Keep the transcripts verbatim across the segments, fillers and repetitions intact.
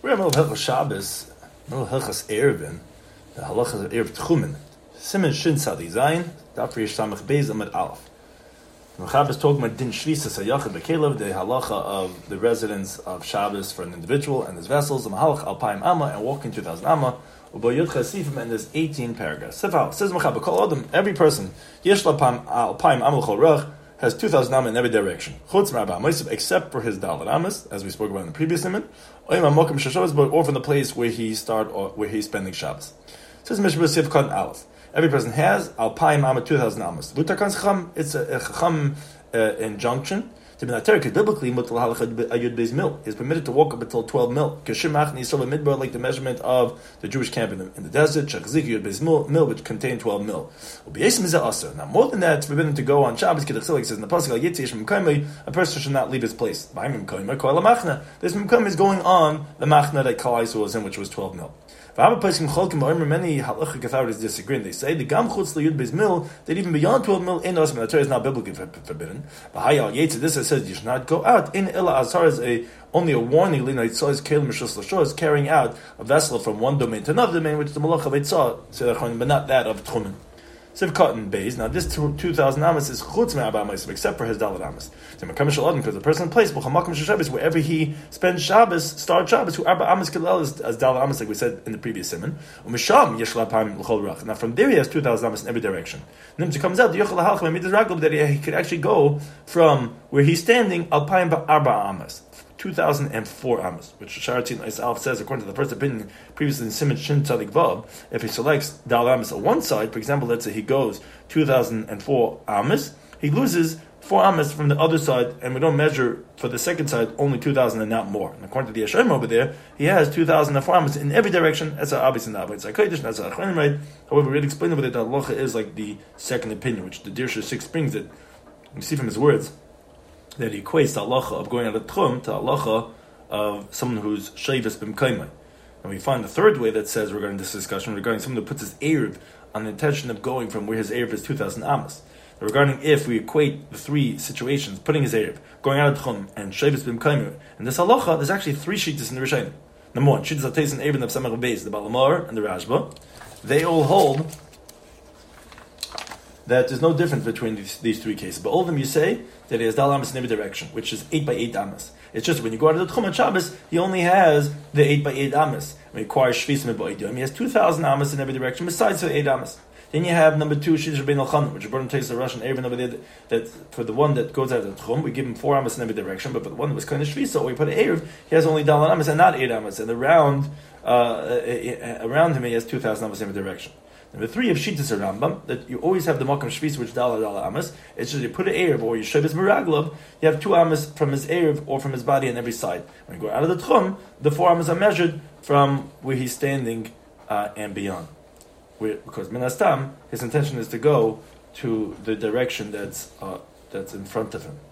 We're in the middle of Hilchos Shabbos, middle of Hilchos Erevin, the halachas of Erev Tchumen. Simen Shin Tzadi Zayin, Daf Rish Samach Beis Amud Aleph. The Mechaber is talking about Din Shvisas Hayachid Bekelev, the halacha of the residence of Shabbos for an individual and his vessels, the Mahalach Alpaim Amma, and walking two thousand Amma, Ubo Yud Chasifim, and there's eighteen paragraphs. Sifal, says Mechaber, Kol Adam, every person, Yesh Alpaim Amma L'chol Ruach, has two thousand Amma in every direction. Chutz M'Arba Moisef, except for his Dalad Amas, as we spoke about in the previous image, or from the place where he start or where he's spending Shabbos. Says Mishra Sif Kan Aleph. Every person has Alpaim Amma two thousand Amas. Lutakans Chacham, it's a, a Chacham uh, injunction. To be not because biblically, Mutal Halachad Ayud Beis Mil is permitted to walk up until twelve mil. Kishimach Nisol Midbar, like the measurement of the Jewish camp in the, in the desert. Shachzik Yud Beis Mil, which contained twelve mil. Now, more than that, it's forbidden to go on Shabbos. Kedachsilik says in the pasuk, a person should not leave his place. This Mekayim is going on the Machna that Kalai was in, which was twelve mil. Many halachic authorities disagree. They say the gam chutz liyud beis mil, that even beyond twelve mil in us, the Torah is not biblically forbidden. But hayal yetzer, this says you should not go out in illa azhar as a only a warning. Lina itzah is kelim mishus l'shor is carrying out a vessel from one domain to another domain, which is the malach of itzah, but not that of tchumen. Siv cotton bays. Now this two thousand amas is chutz me'arba ma'asim, except for his dalad amas. Because the person in place wherever he spends Shabbos, start Shabbos, who arba amas kilal is as dalad amas, like we said in the previous simon. Umisham yeshla pam l'chol rach. Now from there he has two thousand amas in every direction. And then it comes out the yochel halach midas ragel that he could actually go from where he's standing alpaim arba amas. two thousand four amas, which Sharatin Is Alf says, according to the first opinion previously in Simon Shin Tzadik Vav, if he selects Dal Amas on one side, for example, let's say he goes two thousand four amas, he loses four amas from the other side, and we don't measure for the second side only two thousand and not more. And according to the Yeshayim over there, he has two thousand four amas in every direction. That's obviously not it's like Kodesh, that's a right. However, we already explained over there that halacha is like the second opinion, which the Dirsha six brings it. You see from his words that he equates the halacha of going out of tchum to halacha of someone who's shayvis b'mkaimai. And we find the third way that says regarding this discussion regarding someone who puts his erev on the intention of going from where his erev is two thousand amas. Regarding if we equate the three situations, putting his erev, going out of tchum, and shayvis b'mkaimai, and this halacha, there's actually three shittas in the Rishayim. Number one, shittas ateis and erev of Samach Beis, the Balamar and the Rashba, they all hold that there's no difference between these, these three cases. But all of them you say that he has Dal Amas in every direction, which is eight by eight Amas. It's just when you go out of the Tchum on Shabbos, he only has the eight by eight Amas. When he acquires Shvis Meba'idiyim, he has two thousand Amas in every direction besides the eight Amas. Then you have number two, Shidduch Rabbeinu Elchanan, which Rabbeinu takes the Russian Erevin over there, that, that for the one that goes out of the Tchum, we give him four Amas in every direction, but for the one that was kind of Shvisa, or we put an Erev, he has only Dal Amas and not eight Amas. And around, uh, around him, he has two thousand Amas in every direction. Number three of Shittas Rambam, that you always have the Makam Shvis, which Dala Dala Amas. It's just you put an Erev or you Shabbos Meraglov, you have two Amas from his Erev or from his body on every side. When you go out of the Tchum, the four Amas are measured from where he's standing uh, and beyond. Where, because Minastam, his intention is to go to the direction that's uh, that's in front of him.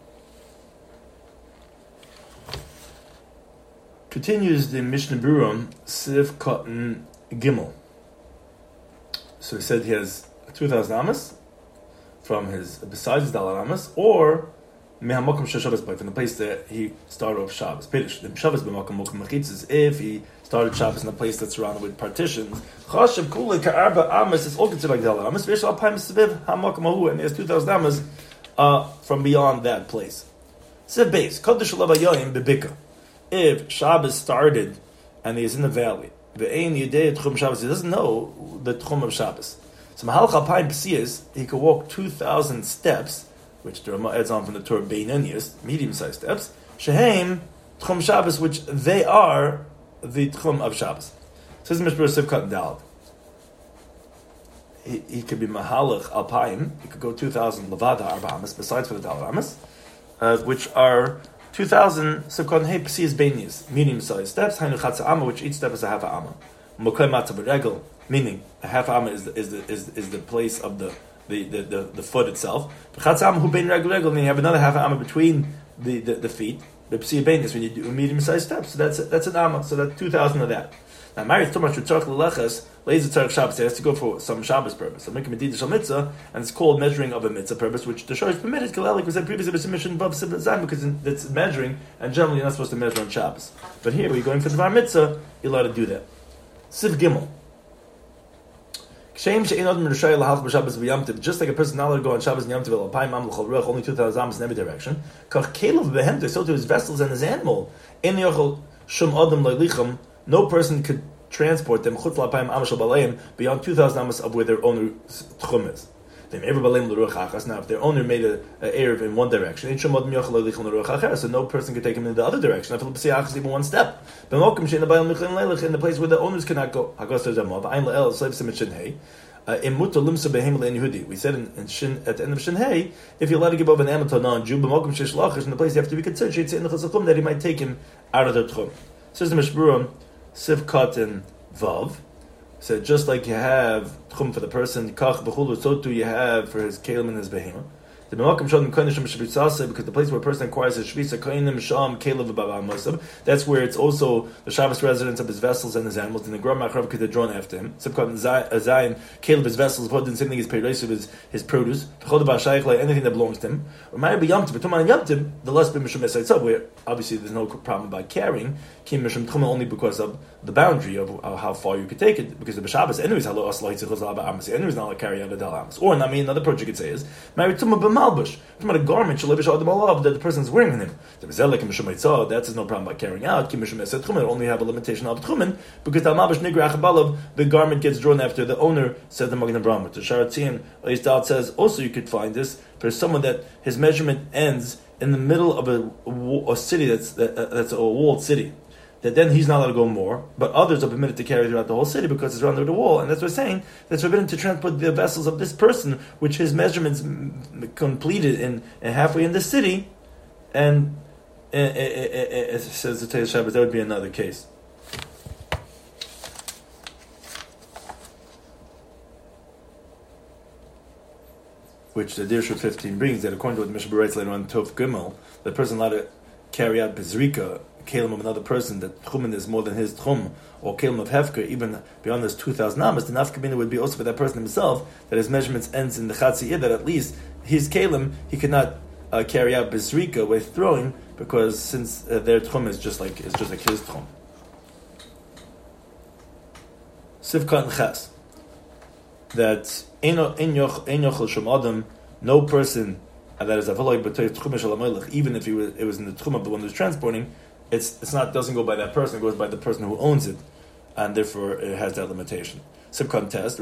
Continues the Mishnah Burim, Siv Cotton Gimel. So he said he has two thousand amas from his, besides his Dalad Amas, or Mehamokum Shashavas Bay, from the place that he started off Shabbos. Pedish, the Shabbos B'Mokum Mokum Mechitz, if he started Shabbos in a place that's surrounded with partitions. Chashav Kula Ka'arba Amas is all considered like Dalad Amas. Vish Alpaim Seviv HaMokum Ahu, and he has two thousand amas uh, from beyond that place. Siv Beis, Kodesh Lavayoyim Bebika. If Shabbos started and he is in the valley, Ve'ein Yedei Tchum Shabbos, he doesn't know the Tchum of Shabbos. So Mahalach Alpayim Psiyas, he could walk two thousand steps, which the Rama adds on from the Torah Beinanias, medium-sized steps, Sheheim Tchum Shabbos, which they are the Tchum of Shabbos. Says Mishpur Sivkat Dalad. He, he could be Mahalach Alpayim, he could go two thousand Levada Arba Amas, besides for the Dalad Amas, uh, which are two thousand Sivkat Hey Psiyas Beinanias, medium-sized steps, Hainu Chatza Amma, which each step is a half a Amma. Mokai Matzah B'Regel, meaning a half amma is the, is the is is the place of the the, the, the, the foot itself. Chatz amma hu bein regel regel, meaning you have another half amma between the, the, the feet. The psiya bein is when you do medium sized steps. So that's that's an amma. So that's two thousand of that. Now, married too much Tzarech Leleches, lazy Tzarech Shabbos, it has to go for some Shabbos purpose. So make a Medida Shal Mitzvah, and it's called measuring of a Mitzvah purpose, which the Shor is permitted, like we said previously, it's a mission above Sibbat Zayin, because it's measuring, and generally you're not supposed to measure on Shabbos. But here, when you're going for the Dvar Mitzvah, you're allowed to do that. Siv Gimel. Just like a person not allowed to go on Shabbos and Yom Tov, only two thousand amos in every direction. So to his vessels and his animal. No person could transport them beyond two thousand amos of where their owner tchum is. Now, if their owner made a, a Erev in one direction, so no person could take him in the other direction, even one step. In the place where the owners cannot go. Uh, we said in, in Shin, at the end of Shin Hey, if you're allowed to give over an animal to a non-Jew, in the place you have to be considered that he might take him out of the tchum. Says the Mishburim, Sivkat and Vav. So just like you have tchum for the person, kach b'chulu, so too you have for his kelim and his behema. The B'makom Shalom Koinishim Shvitzase, because the place where a person acquires his Shvitza, Koinim Sham Kelev Baba Musab, that's where it's also the Shabbos residence of his vessels and his animals, and the Gram Machrav because they're drawn after him. Sibkat Zayin, Kelev his vessels, Pod the same thing as Peiros of his, his produce, Chodav Shaychle, anything that belongs to him. Or Maya B'Yamtim, but Tuman Yamtim, the less B'Mishum Esaitzav, where obviously there's no problem about carrying, Kim Mishum Tchum only because of the boundary of how far you could take it, because the B'Shabbos, anyways, Halo Asla Hitzichos Alba Amos, anyways, not like carry out a Dal Amos. Or, I mean, another approach you could say is, Mary Tumah B'Malbush, from a garment that the person is wearing on him. That's no problem by carrying out. Only have a limitation of tchumen because the garment gets drawn after the owner, said the Magen Avraham. The Sharatzian Eisdal says also you could find this for someone that his measurement ends in the middle of a, a city that's that's a walled city. That then he's not allowed to go more, but others are permitted to carry throughout the whole city because it's around the wall, and that's what we're saying, that's forbidden to transport the vessels of this person, which his measurements m- completed in, in halfway in the city, and it, it, it, it, it says the Teis Shabbos, that would be another case. Which the Dirshut fifteen brings, that according to what the Mishnah writes later on, Tov Gimel, the person allowed to carry out Bezrika, kelim of another person, that tchumen is more than his tchum, or kelim of hefker, even beyond this two thousand amas, the nafkamina would be also for that person himself, that his measurements ends in the chatziyah, that at least his kelim, he could not uh, carry out bezrika with throwing, because since uh, their tchum is just like is just like his tchum. Sivkat and ches, that ein yochel shem adam, no person, and that is even if he was, it was in the tchum of the one who's transporting, it's it's not doesn't go by that person, it goes by the person who owns it, and therefore it has that limitation. Sibkan test,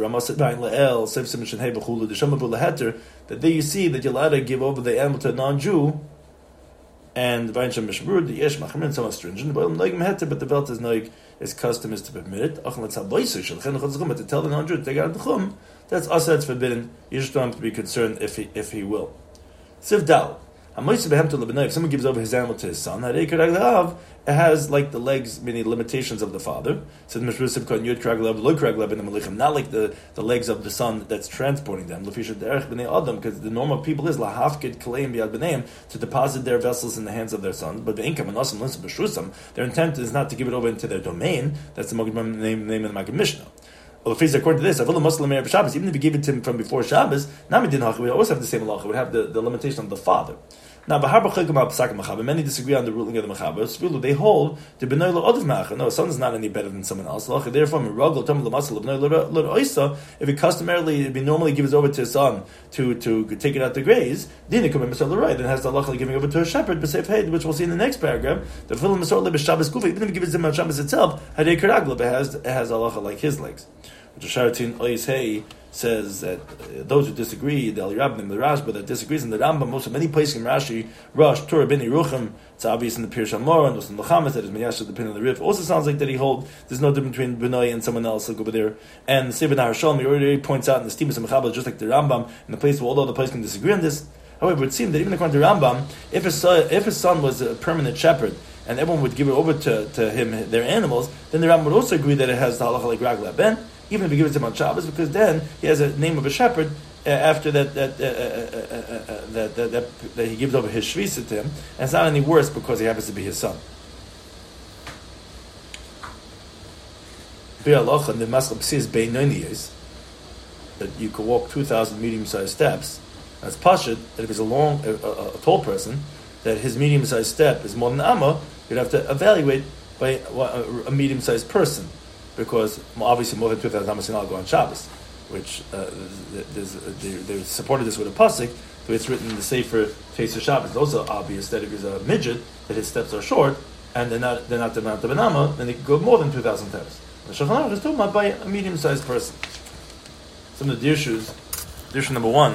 that there you see that you're allowed to give over the animal to a non-Jew, and the Vayin Shem Mishmur, the Yesh Machrin, somewhat stringent, but the belt is noig, his custom is to permit it. To tell the non-Jew to take out the chum, that's also that's forbidden. You just don't have to be concerned if he if he will. Siv Dal. If someone gives over his animal to his son, it has like the legs, meaning limitations of the father. Not like the, the legs of the son that's transporting them. Because the norm of people is to deposit their vessels in the hands of their sons. But their intent is not to give it over into their domain. That's the name, name of the Maggid Mishnah. Well, according to this, even if you give it to him from before Shabbos, we also have the same halacha. We have the, the limitation of the father. Now, many disagree on the ruling of the Mechaber. They hold the b'noi lo'odav ma'acher. No, a son is not any better than someone else. Therefore, if he customarily, if he normally gives over to his son to, to take it out to graze, then it has the halacha giving over to a shepherd, which we'll see in the next paragraph. The even if he gives him on Shabbos itself, it has it has halacha like his legs. Which Sharatin Ois Hey says that uh, those who disagree, the Ali Rabbim, the Rashba that disagrees in the Rambam, most of many places in Rashi, Rosh, Torah, Bini, Ruchim, it's obvious in the Pir Shamor, and also in the Chametz, that is Menyash, the pin of the Rif. Also sounds like that he holds, there's no difference between Benoi and someone else, like over there. And the Sefer Nahar Shalom, he already points out in the Stimus and Mechaber, just like the Rambam, in the place where all the other places can disagree on this. However, it seems that even according to Rambam, if his son, if his son was a permanent shepherd, and everyone would give it over to, to him, their animals, then the Rambam would also agree that it has the halacha like Ragla Ben, even if he gives it to him on Shabbos, because then he has a name of a shepherd uh, after that that, uh, uh, uh, uh, that, that, that that he gives over his shvisa to him, and it's not any worse because he happens to be his son. Be'alacha and the Maskal B'sis Beinoniyos, that you could walk two thousand medium-sized steps. That's pashut that if he's a long, a, a, a tall person, that his medium-sized step is more than amma, you'd have to evaluate by a, a medium-sized person, because obviously more than two thousand amas cannot go on Shabbos, which uh, there's, they, they supported this with a pasuk, the way it's written in the Sefer Teis Shabbos. It's also obvious that if he's a midget, that his steps are short, and they're not they're not the amount of an amma, then they can go more than two thousand steps. The Shulchan Aruch is talking about by a medium-sized person. Some of the issues, issue number one,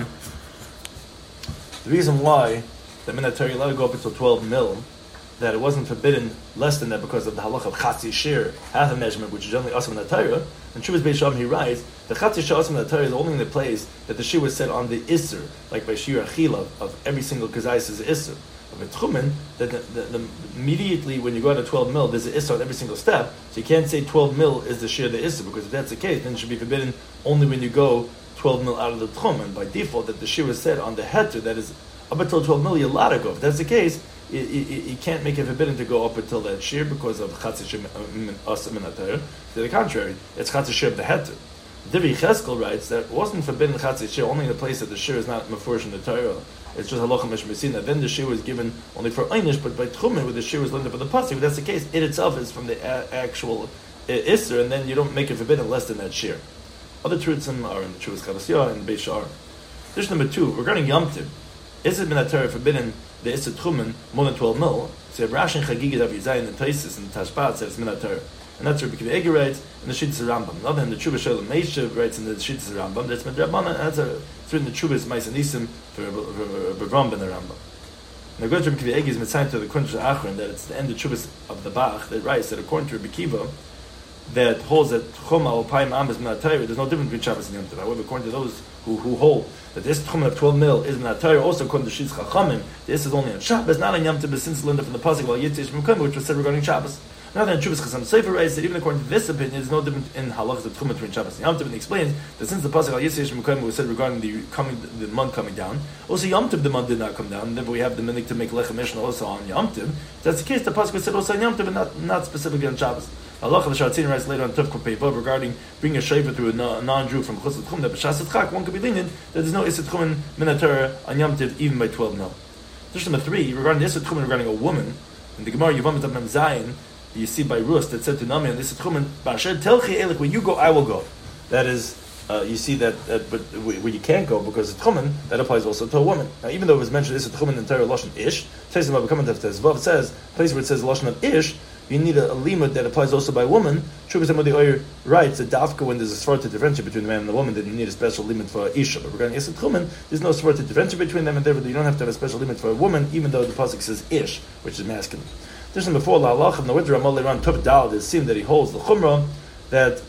the reason why the Minat Torah allowed to go up until twelve mil, that it wasn't forbidden less than that because of the halach of Chatzi Shir, half a measurement, which is generally awesome in the Torah. And Shuvas Beis Shalom, he writes, the Chatzi Shir awesome in the Torah is only in the place that the Shir was set on the Isser, like by Shir Achila, of every single Kazais is Isser. Of a Tchumen, that the, the, the, immediately when you go out to twelve mil, there's an Isser on every single step, so you can't say twelve mil is the Shir the Isser, because if that's the case, then it should be forbidden only when you go twelve mil out of the Tchumen. By default, that the Shir was set on the Heter, that is up until twelve mil, you're allowed to go. If that's the case, you, you, you can't make it forbidden to go up until that shir because of Chatzi Shir Asa Min HaTorah. To the contrary, it's Chatzi Shir of the Heter. Divi Cheskel writes that it wasn't forbidden Chatzi Shir only in the place that the shir is not mefurish in the Torah. It's just halacha mishmesina. Then the shir was given only for einish, but by tchumen, where the shir was limited for the pasuk. If that's the case, it itself is from the a- actual uh, isser, and then you don't make it forbidden less than that shir. Other truths are in the Chuvas Chavasiyah and Beis Sha'ar. This number two, regarding Yom Tov, is it Minat Torah forbidden the Isser Tchumen more than twelve mil? So you have Rashi and Chagiga Dav Yizayin and Taisis and Tashbat says it's Minat Torah. And that's Rabbi Akiva Eiger writes in the Shittas Rambam. On the other hand, the Chuvas Shalom Meishav writes in the Shittas Rambam that's Midrabanan, and that's a, it's written in the Chuvas Ma'aser Nisim for Rabbi ben the Rambam. Now, go to Rabbi Akiva Eiger is mitzayim to the Kunsh Achron that it's the end of Chuvas of the Bach that writes that according to Rabbi Akiva, that holds that Chum al Paim Am is Minat Torah, there's no difference between Shabbos and Yom Tov. However, according to those who, who hold that this Chum of twelve mil is Minat Torah, also according to Shitz Chachamim, this is only on Shabbos, not on Yom Tov, but since Linda from the Pasuk while Yitzish Mekam, which was said regarding Shabbos. Now then, Chuvas Chasam Sefer writes that even according to this opinion, there's no difference in halachas of Chum between Shabbos and Yom Tov, and he explains that since the Pasuk al Yitzish Mekam was said regarding the coming, the month coming down, also Yom Tov the month did not come down, and therefore we have the minhag to make Lechem Mishnah also on Yom Tov. If that's the case, the Pasuk was said also on Yom Tov, and not, not specifically on Shabbos. Allah of the Sharatzin writes later on Tov Kuf Pei Vav regarding bringing a shayfa through a non-Jew from Chutz L'Tchum that b'Shas Tzchak one could be lenient that there's no Isser Tchumen Minat Torah on Yom Tov even by twelve mil. Just number three, regarding the Isser Tchumen regarding a woman, in the Gemara Yevamot of Mem Zayin, you see by Rus that said to Nami on Isser Tchumen, B'Asher Telchi Elik, when you go, I will go. That is, uh, you see that, that but where you can't go because it's Tchumen, that applies also to a woman. Now, even though it was mentioned Isser Tchumen in Torah Lashon Ish, says about becoming Teftes Vav, it says, place where it says Lashon of Ish, you need a, a limud that applies also by woman. Shuvas Amodi Oyer writes that dafka when there's a svara to differentiate between the man and the woman, then you need a special limit for isha. But regarding Isser Tchumen, there's no svara to differentiate between them, and therefore you don't have to have a special limit for a woman, even though the pasuk says ish, which is masculine. There's number four, La Allah of Nawid Ramal Iran Tub Dal. It seems that he holds the chumrah that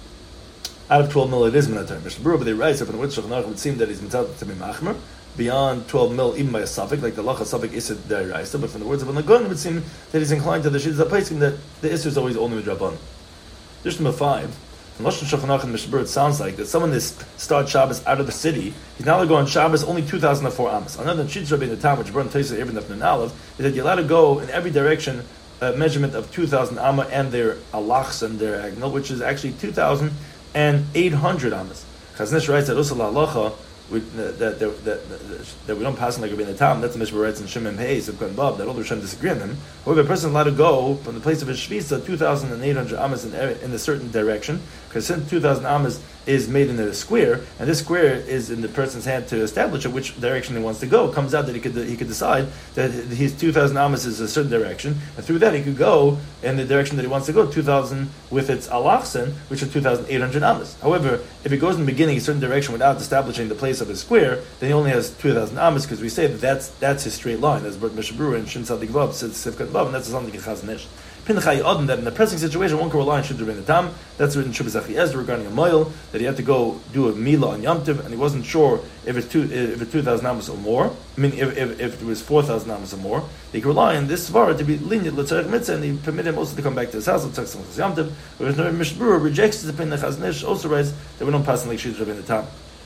out of twelve mil it is Minat Torah. Mishnah Berurah, but they write up in the Witch of it would seem that he's mitzvah to be machmer beyond twelve mil, even by a suffix, like the lacha suffix isser deraisa. But from the words of an Lagun, it would seem that he's inclined to the shittas apaisim that the isser is always only midrabban. There's number five. From Lashon Shulchan Aruch and Mishnah Berurah, it sounds like that someone that starts Shabbos out of the city, he's now allowed to go on Shabbos only two thousand four amos. Another Shitz Rabbi in the town, which burned Taisa Ibn Afnan Aleph, is that you're allowed to go in every direction a measurement of two thousand amma and their alachs and their agnal, which is actually two thousand eight hundred amos. Chaznish writes that Usul halacha we, that, that, that, that, that we don't pass on like Rabbi in the town. That's the Mishnah writes in Shimon Hey, Sibkan Bab, that all the Rishonim disagree on them. However, a person is allowed to go from the place of his shvisa two thousand eight hundred amas in, in a certain direction, because since two thousand amas is made in a square, and this square is in the person's hand to establish it, which direction he wants to go. It comes out that he could he could decide that his two thousand amas is a certain direction, and through that he could go in the direction that he wants to go, two thousand with its alachsen, which is two thousand eight hundred amas. However, if he goes in the beginning a certain direction without establishing the place of his square, then he only has two thousand amas, because we say that that's, that's his straight line, as Mishnah Berurah and Shin Tzadik Vav says Sivkat Vav, and that's something in Chazon Ish. Pinchai Odin, that in the pressing situation, one can rely on Shiddur Ben Tam. That's written in Shubas Achi Ezra regarding a mile, that he had to go do a Mila on Yom Tov, and he wasn't sure if it's two, if it's two thousand amos or more. I mean, if, if, if it was four thousand amos or more, he could rely on this Svara to be lenient L'tzarech Mitzvah, and he permitted him also to come back to his house, L'tzarech Simchas Yom Tov. Whereas Mishnah Berurah rejects this opinion. Chazon Ish also writes that we don't pass on like Shiddur Ben Tam.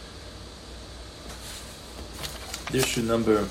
Issue number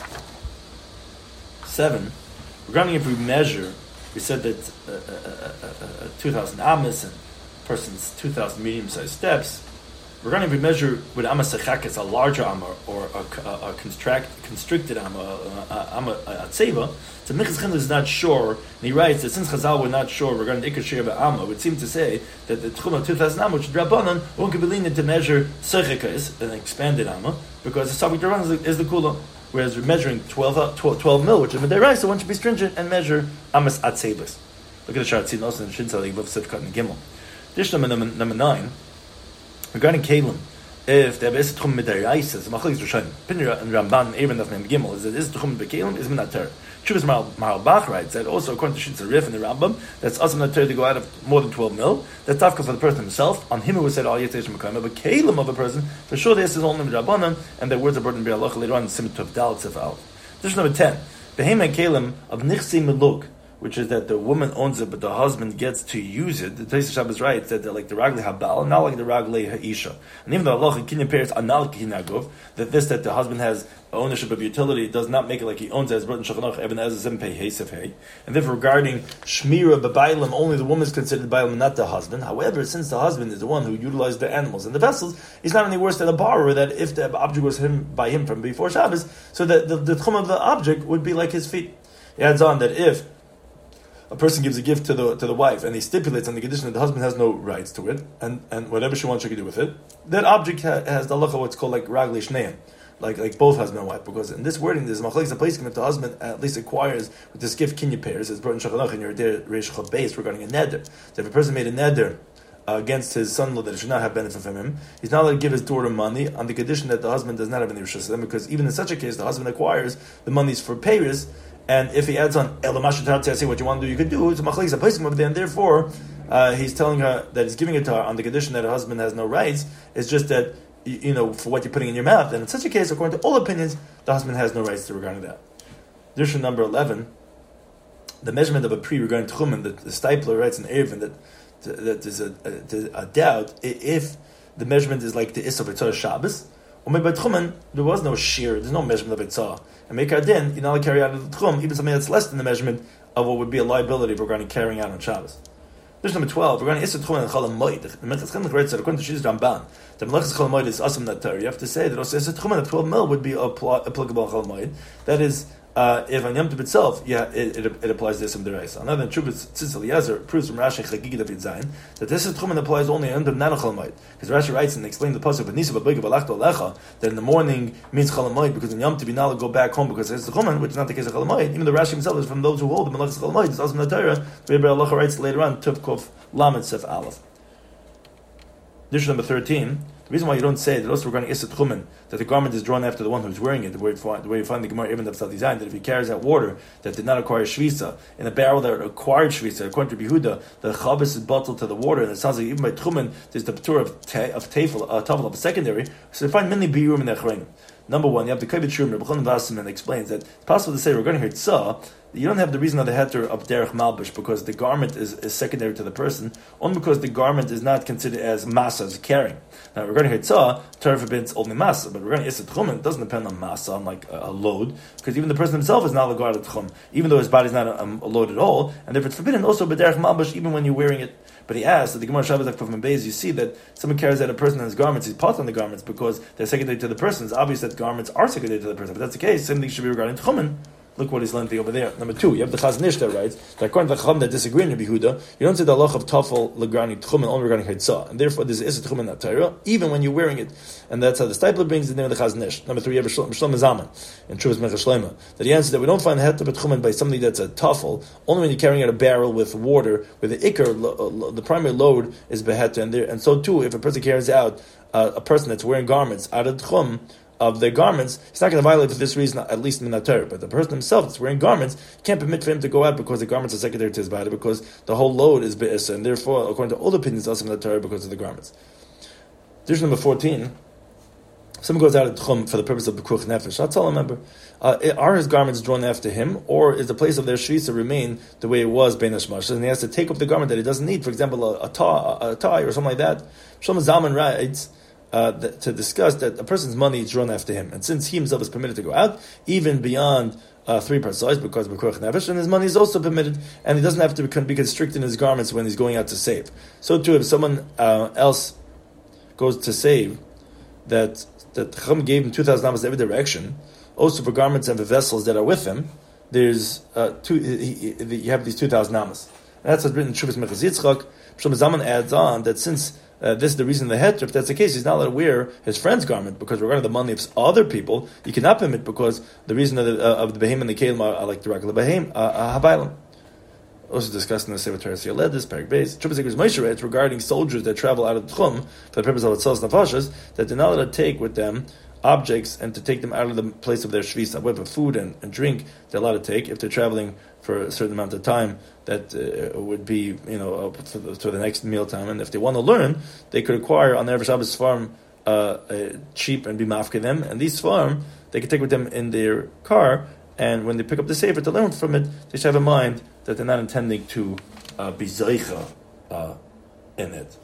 seven, regarding if we measure, we said that uh, uh, uh, uh, uh, two thousand amas, and a person's two thousand medium-sized steps, we're going to measure with amma sechakis, a larger amma, or a, a, a contract, constricted amma, a, amma, a tzeva. So Minchas Chinuch is not sure, and he writes that since Chazal were not sure regarding the Iker Shir Amma, it would seem to say that the Tchum of two thousand amma, which is Rabbanan, one could be lenient to measure sechakis, an expanded amma, because the subject of is, is the kula. Whereas we're measuring twelve, twelve, twelve mil, which is Medeirai, so one should be stringent and measure Amas Atzebus. Look at the chart, see also in Shinsa, above Sivkat and Gimel. Dish number, number, number nine, regarding Kalim, if the Abbas Tchum Medeirai says, Machalik Rishon, Pinra and Ramban, even of Mem Gimel, is that is Tchum Bekalim, is Minater. Chuvas Maral Bach writes that also according to Shinsa Rif and the Rambam, that's Asam Nater to go out of more than twelve mil. That's tafka for the person himself. On him it was said all Yetesh Mekayim, but Kalim of a person, for sure this is only Rabbanan, and their words are brought in Bi'alach later on in Simit of Dalit Sefal. This number ten. Behema Kalim of Nichsi Meluk, which is that the woman owns it, but the husband gets to use it. The Tosfos Shabbos writes that they're like the Ragli Habal, not like the Ragli Ha'isha. And even though Allah Kinyan pairs anal kinagov, that this that the husband has ownership of utility does not make it like he owns it as brought in Shulchan Aruch, even as a Zimpei Hesef Hey. And therefore regarding Shmira B'Bailam, only the woman is considered Bailam, not the husband. However, since the husband is the one who utilized the animals and the vessels, he's not any worse than a borrower, that if the object was him by him from before Shabbos, so that the, the tchum of the object would be like his feet. He adds on that if a person gives a gift to the to the wife, and he stipulates on the condition that the husband has no rights to it, and, and whatever she wants, she can do with it. That object ha, has the halacha, what's called like ragli shneim, like like both husband and wife. Because in this wording, there's machlekes a place if the husband at least acquires with this gift kinyan pairs, as brought in Shulchan Aruch in your Reish Chabbeis regarding a neder. So if a person made a neder uh, against his son-in-law that it should not have benefit from him, he's not allowed to give his daughter money on the condition that the husband does not have any rishus them, because even in such a case, the husband acquires the monies for payers. And if he adds on I say what you want to do, you could do. It's a machlekes a place over there, and therefore uh, he's telling her that he's giving it to her on the condition that her husband has no rights. It's just that you, you know for what you're putting in your mouth. And in such a case, according to all opinions, the husband has no rights to regarding that. Dirshan number eleven, the measurement of a pre regarding tchumen. The, the Stipler writes in Erevin that that there's a, a, a doubt if the measurement is like the Issa B'Tzah Shabbos. Or maybe by tchumen there was no shear, there's no measurement of B'Tzah. And make din, you're not allowed to carry out the tchum, even something that's less than the measurement of what would be a liability regarding carrying out on Shabbos. There's number twelve, regarding Issa Tchum and Chalam Moed. The Minchas Chinuch writes that according to Shizr Ramban, the Melechus Chalam Moed is Asam Natar. You have to say that also Issa Tchum and twelve mil would be appl- applicable on Chalam Moed. That is, uh, if on Yom Tov itself, yeah, it, it, it applies to Isam Derais. Another Chubas Tzitz Eliezer proves from Rashi Chagigah David Zayin that this is Tchumen applies only on Yom Tov not on Chalam Moed. Because Rashi writes and explains the pasuk of Nisa B'Beiga B'Lachto Alecha that in the morning means Chalam Moed, because in Yom Tov you're not allowed to go back home because it's the Tchumen, which is not the case of Chalam Moed. Even the Rashi himself is from those who hold the Melechus Chalam Moed. It's Asam Natar. Rebbe Allah writes later on Tov Kuf Lamed Sef Aleph. Dish number thirteen. The reason why you don't say that also regarding Issa Tchumen, that the garment is drawn after the one who's wearing it, the way you find the, way you find the Gemara even of design, that if he carries out water that did not acquire Shvisa, in a barrel that acquired Shvisa, according to Yehuda, the Chabas is bottled to the water, and it sounds like even by Tchumen, there's the Patur of, te, of Tefel, uh, Tafel of a secondary, so they find many Biyurim in the Echrein. Number one, you have the Kavit Shurim, Rebbe Chanan Vasserman explains that it's possible to say regarding her Tzah, you don't have the reason of the heter of derech malbish because the garment is, is secondary to the person, only because the garment is not considered as masa, as carrying. Now regarding hitzah, Torah forbids only masa, but regarding isat tchumen, it doesn't depend on masa, on like a, a load, because even the person himself is not regarded tchum, even though his body is not a, a load at all, and therefore it's forbidden also b'derech malbish even when you're wearing it. But he asks that the Gemara Shabbos from Beis, you see that someone carries out a person in his garments, he's part on the garments because they're secondary to the person. It's obvious that garments are secondary to the person, but that's the case. Same thing should be regarding tchumen. Look what he's lengthy over there. Number two, you have the Chazon Ish that writes that according to the Chacham that disagree in Rabbi Yehuda, you don't say the halach of tafel regarding tchumen only regarding hitzah, and therefore this is a tchumen not Torah, even when you're wearing it, and that's how the Stipler brings the name of the Chazon Ish. Number three, you have Shlomo Zaman in Chuvas Mechas Shlomo that he answers that we don't find heter b'tchumen by something that's a tafel only when you're carrying out a barrel with water, where the ikar, the primary load is beheter, and there, and so too if a person carries out uh, a person that's wearing garments out of tchum of their garments, he's not going to violate for this reason, at least in the Torah. But the person himself that's wearing garments, you can't permit for him to go out because the garments are secondary to his body, because the whole load is be'is, and therefore, according to all opinions, also in the Torah because of the garments. Dish number fourteen. Someone goes out of Tchum for the purpose of B'kuch Nefesh. That's all I remember. Uh, are his garments drawn after him, or is the place of their shvisa remain the way it was Bein Hashmash? And he has to take up the garment that he doesn't need, for example, a, a, tie, a tie or something like that. Shlomo Zalman writes uh, th- to discuss that a person's money is run after him, and since he himself is permitted to go out even beyond uh, three parsais because b'koach nefesh, and his money is also permitted, and he doesn't have to be constricted in his garments when he's going out to save. So too, if someone uh, else goes to save, that that Chacham gave him two thousand amas in every direction, also for garments and for vessels that are with him, there's uh, two. He, he, you have these two thousand amas. And that's what's written in Shuvas Mechas Yitzchak. Shlomo Zalman adds on that since uh, this is the reason the heter, if that's the case, he's not allowed to wear his friend's garment because regarding the money of other people, he cannot permit because the reason of the, uh, of the behem and the kelim are, are like the regular behem, uh, uh, habaylim. Also discussed in the Sefer Torah Yoled, this Perek Beis. Shuvas Mechas Moshe writes regarding soldiers that travel out of the Tchum for the purpose of Atzalas Nafashas, that they're not allowed to take with them objects and to take them out of the place of their shvisa. Whatever food and, and drink they're allowed to take if they're traveling for a certain amount of time that uh, would be, you know, uh, to, the, to the next meal time. And if they want to learn, they could acquire on the Erev Shabbos farm uh, uh, cheap and be mafke them. And these farm, they can take with them in their car. And when they pick up the sefer to learn from it, they should have in mind that they're not intending to uh, be zeicha uh, in it.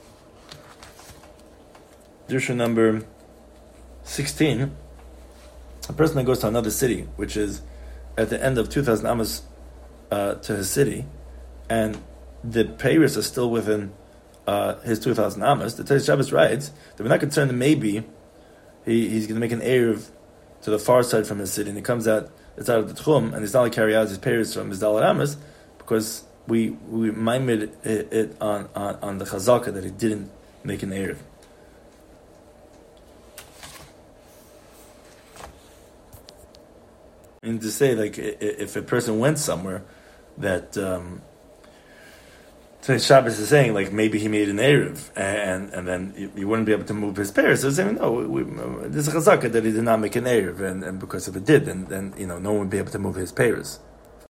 Drusha number sixteen, a person that goes to another city, which is at the end of two thousand amas uh, to his city, and the payers are still within uh, his two thousand amas, the Teis Shabbos writes that we're not concerned that maybe he, he's going to make an eruv to the far side from his city, and he comes out, it's out of the Tchum, and he's not going to carry out his payers from his Dalar Amas, because we we maimed it, it on, on, on the Chazaka that he didn't make an eruv. And to say, like, if a person went somewhere that um, so Shabbos is saying, like, maybe he made an eruv, and and then you wouldn't be able to move his pairs. So saying, no, we, we, this is a chazaka that he did not make an eruv, and, and because if it did, then then you know no one would be able to move his pairs.